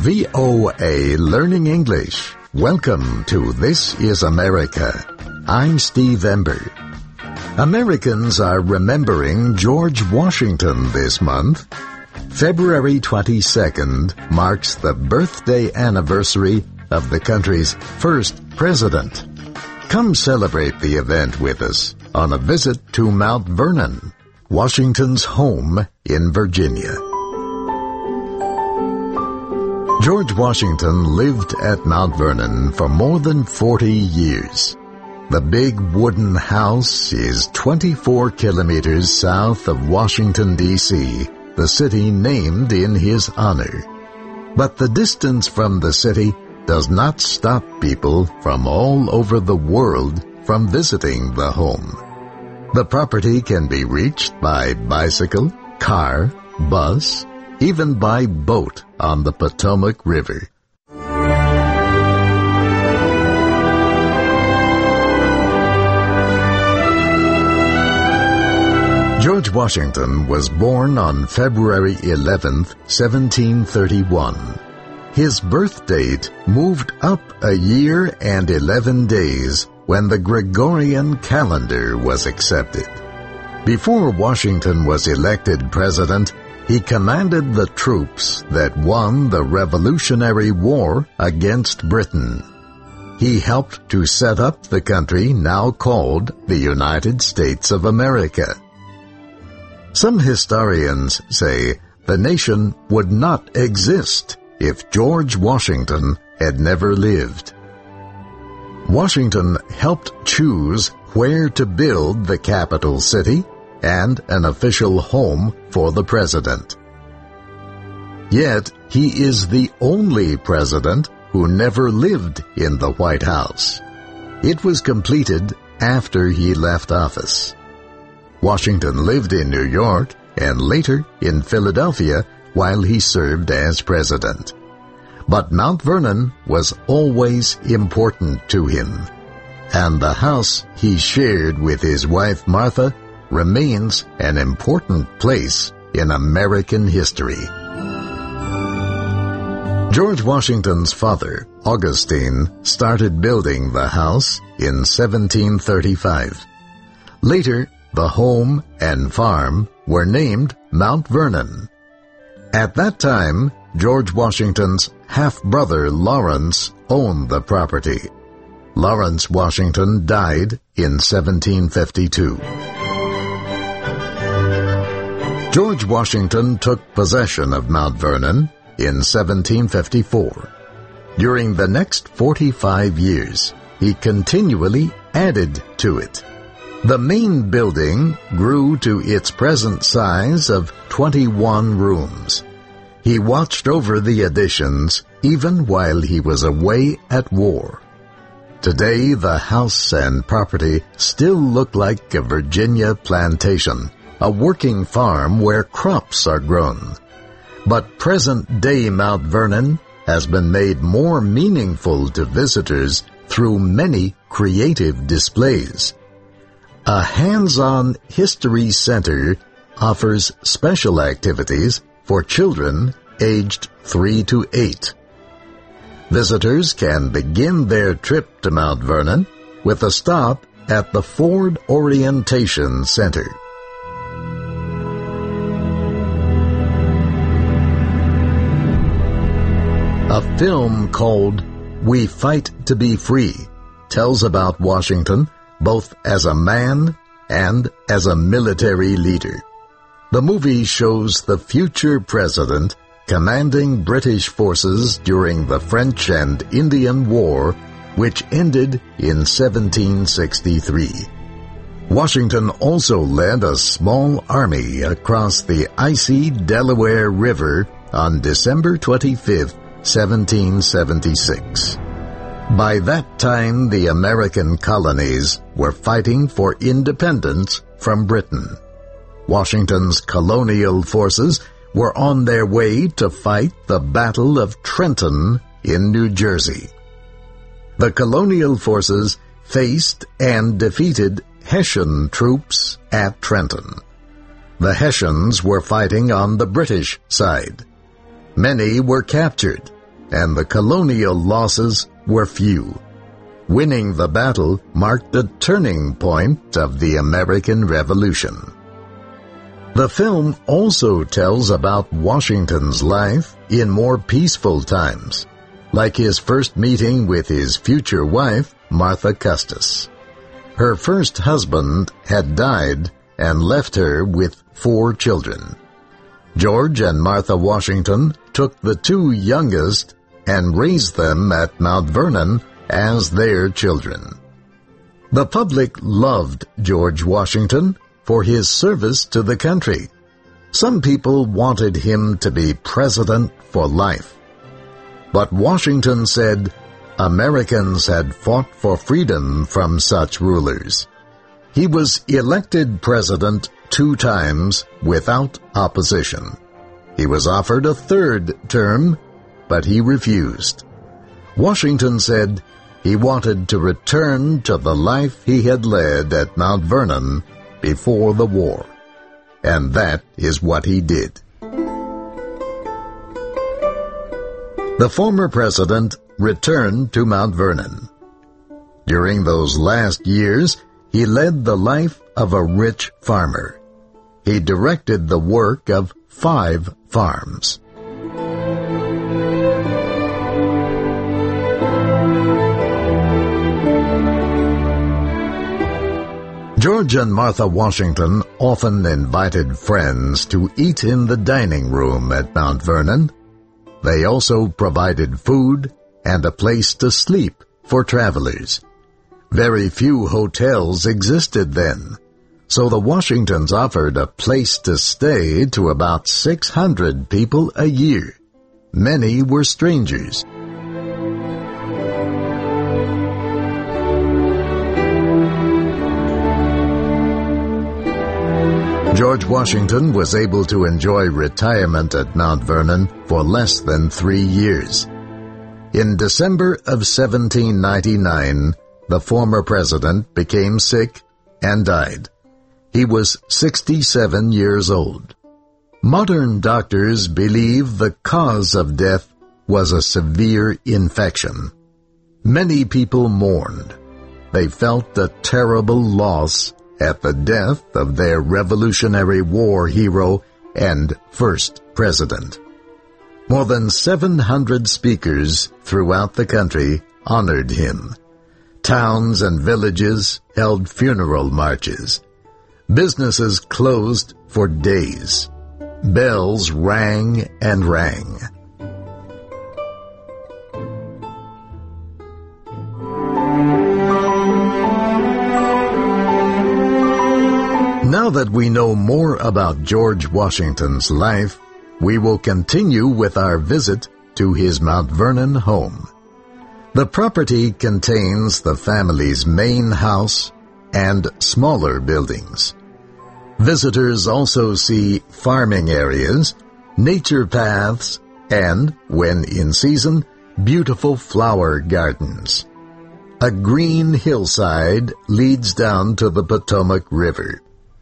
VOA Learning English. Welcome to This is America. I'm Steve Ember. Americans are remembering George Washington this month. February 22nd marks the birthday anniversary of the country's first president. Come celebrate the event with us on a visit to Mount Vernon, Washington's home in Virginia. George Washington lived at Mount Vernon for more than 40 years. The big wooden house is 24 kilometers south of Washington, D.C., the city named in his honor. But the distance from the city does not stop people from all over the world from visiting the home. The property can be reached by bicycle, car, bus, even by boat on the Potomac River. George Washington was born on February 11th, 1731. His birth date moved up a year and 11 days when the Gregorian calendar was accepted. Before Washington was elected president, he commanded the troops that won the Revolutionary War against Britain. He helped to set up the country now called the United States of America. Some historians say the nation would not exist if George Washington had never lived. Washington helped choose where to build the capital city and an official home for the president. Yet, he is the only president who never lived in the White House. It was completed after he left office. Washington lived in New York and later in Philadelphia while he served as president. But Mount Vernon was always important to him, and the house he shared with his wife Martha remains an important place in American history. George Washington's father, Augustine, started building the house in 1735. Later, the home and farm were named Mount Vernon. At that time, George Washington's half-brother Lawrence owned the property. Lawrence Washington died in 1752. George Washington took possession of Mount Vernon in 1754. During the next 45 years, he continually added to it. The main building grew to its present size of 21 rooms. He watched over the additions even while he was away at war. Today, the house and property still look like a Virginia plantation, a working farm where crops are grown. But present-day Mount Vernon has been made more meaningful to visitors through many creative displays. A hands-on history center offers special activities for children aged 3 to 8. Visitors can begin their trip to Mount Vernon with a stop at the Ford Orientation Center. A film called We Fight to Be Free tells about Washington both as a man and as a military leader. The movie shows the future president commanding British forces during the French and Indian War, which ended in 1763. Washington also led a small army across the icy Delaware River on December 25, 1776. By that time, the American colonies were fighting for independence from Britain. Washington's colonial forces were on their way to fight the Battle of Trenton in New Jersey. The colonial forces faced and defeated Hessian troops at Trenton. The Hessians were fighting on the British side. Many were captured, and the colonial losses were few. Winning the battle marked the turning point of the American Revolution. The film also tells about Washington's life in more peaceful times, like his first meeting with his future wife, Martha Custis. Her first husband had died and left her with 4 children. George and Martha Washington took the 2 youngest and raised them at Mount Vernon as their children. The public loved George Washington for his service to the country. Some people wanted him to be president for life. But Washington said Americans had fought for freedom from such rulers. He was elected president 2 times without opposition. He was offered a 3rd term, but he refused. Washington said he wanted to return to the life he had led at Mount Vernon before the war. And that is what he did. The former president returned to Mount Vernon. During those last years, he led the life of a rich farmer. He directed the work of 5 farms. George and Martha Washington often invited friends to eat in the dining room at Mount Vernon. They also provided food and a place to sleep for travelers. Very few hotels existed then, so the Washingtons offered a place to stay to about 600 people a year. Many were strangers. George Washington was able to enjoy retirement at Mount Vernon for less than 3 years. In December of 1799, the former president became sick and died. He was 67 years old. Modern doctors believe the cause of death was a severe infection. Many people mourned. They felt a terrible loss at the death of their Revolutionary War hero and first president. More than 700 speakers throughout the country honored him. Towns and villages held funeral marches. Businesses closed for days. Bells rang and rang. Now that we know more about George Washington's life, we will continue with our visit to his Mount Vernon home. The property contains the family's main house and smaller buildings. Visitors also see farming areas, nature paths, and, when in season, beautiful flower gardens. A green hillside leads down to the Potomac River.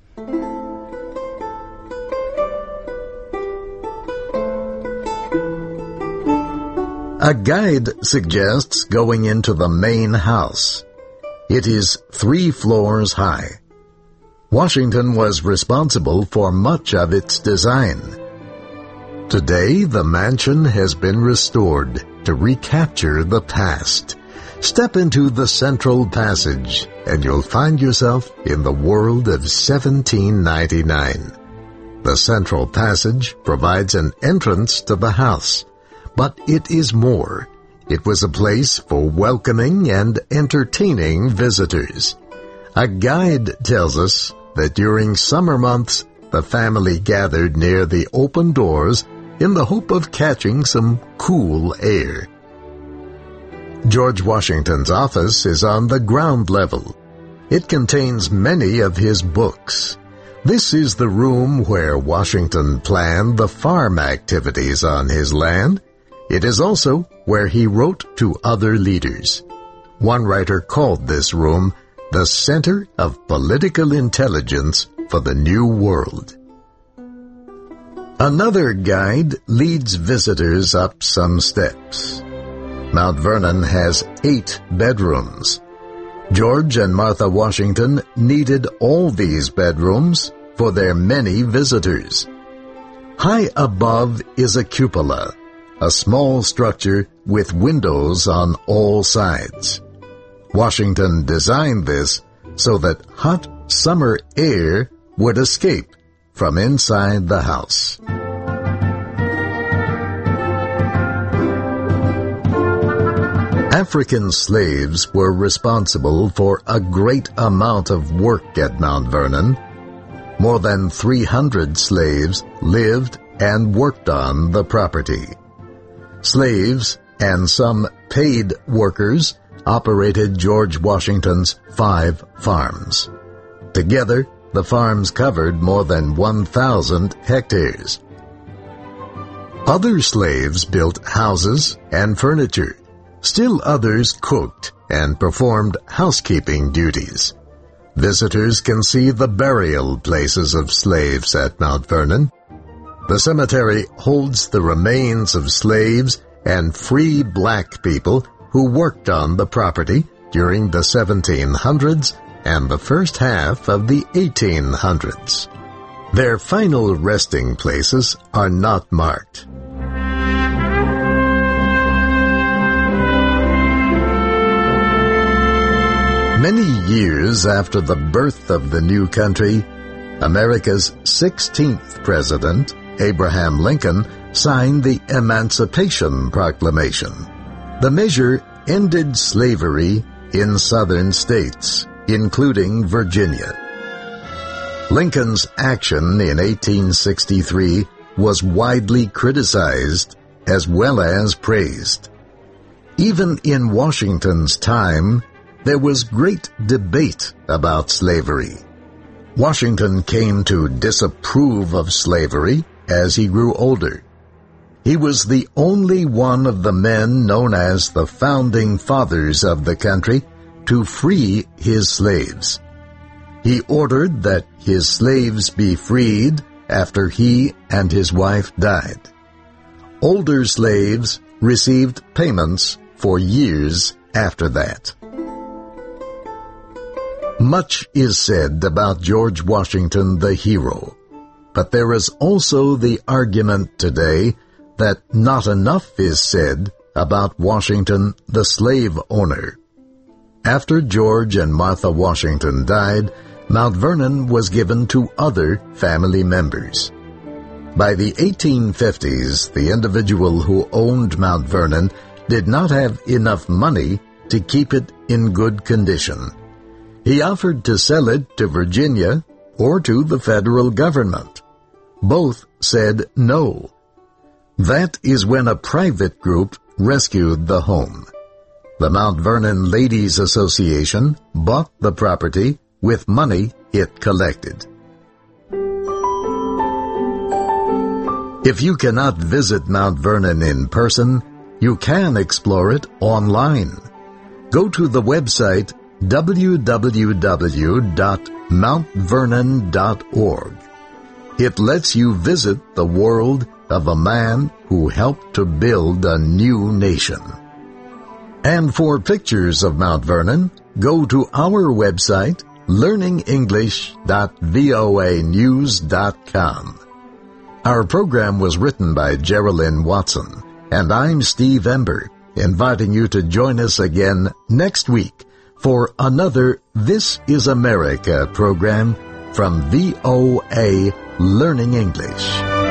A guide suggests going into the main house. It is 3 floors high. Washington was responsible for much of its design. Today, the mansion has been restored to recapture the past. Step into the central passage, and you'll find yourself in the world of 1799. The central passage provides an entrance to the house. But it is more. It was a place for welcoming and entertaining visitors. A guide tells us that during summer months, the family gathered near the open doors in the hope of catching some cool air. George Washington's office is on the ground level. It contains many of his books. This is the room where Washington planned the farm activities on his land. It is also where he wrote to other leaders. One writer called this room the center of political intelligence for the New World. Another guide leads visitors up some steps. Mount Vernon has 8 bedrooms. George and Martha Washington needed all these bedrooms for their many visitors. High above is a cupola, a small structure with windows on all sides. Washington designed this so that hot summer air would escape from inside the house. African slaves were responsible for a great amount of work at Mount Vernon. More than 300 slaves lived and worked on the property. Slaves and some paid workers operated George Washington's 5 farms. Together, the farms covered more than 1,000 hectares. Other slaves built houses and furniture. Still others cooked and performed housekeeping duties. Visitors can see the burial places of slaves at Mount Vernon. The cemetery holds the remains of slaves and free black people who worked on the property during the 1700s and the first half of the 1800s. Their final resting places are not marked. Many years after the birth of the new country, America's 16th president, Abraham Lincoln, signed the Emancipation Proclamation. The measure ended slavery in southern states, including Virginia. Lincoln's action in 1863 was widely criticized as well as praised. Even in Washington's time, there was great debate about slavery. Washington came to disapprove of slavery as he grew older. He was the only one of the men known as the founding fathers of the country to free his slaves. He ordered that his slaves be freed after he and his wife died. Older slaves received payments for years after that. Much is said about George Washington the hero, but there is also the argument today that not enough is said about Washington the slave owner. After George and Martha Washington died, Mount Vernon was given to other family members. By the 1850s, the individual who owned Mount Vernon did not have enough money to keep it in good condition. He offered to sell it to Virginia or to the federal government. Both said no. That is when a private group rescued the home. The Mount Vernon Ladies Association bought the property with money it collected. If you cannot visit Mount Vernon in person, you can explore it online. Go to the website www.mountvernon.org. It lets you visit the world of a man who helped to build a new nation. And for pictures of Mount Vernon, go to our website, learningenglish.voanews.com. Our program was written by Geraldine Watson, and I'm Steve Ember, inviting you to join us again next week for another This is America program from VOA Learning English.